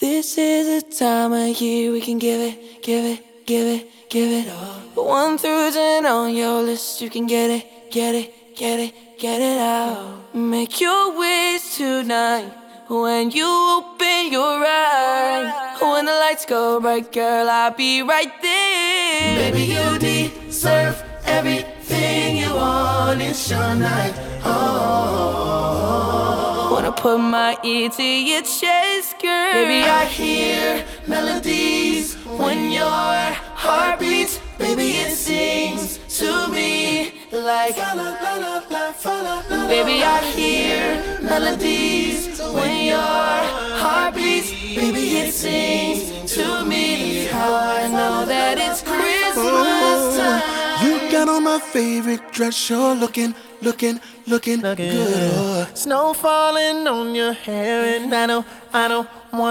This is the time of year we can give it, give it, give it, give it all. 1 through 10 on your list, you can get it, get it, get it, get it out. Make your wish tonight when you open your eyes. When the lights go bright, girl, I'll be right there. Baby, you deserve everything you want. It's your night. Oh, wanna put my ear to your chest, girl. Baby, I hear melodies when your heart beats. Baby, it sings to me like baby, I hear melodies when your heart beats. Baby, it sings to me. How I know that it's Christmas time. You got on my favorite dress. You're looking good. Snow falling on your hair, and I don't want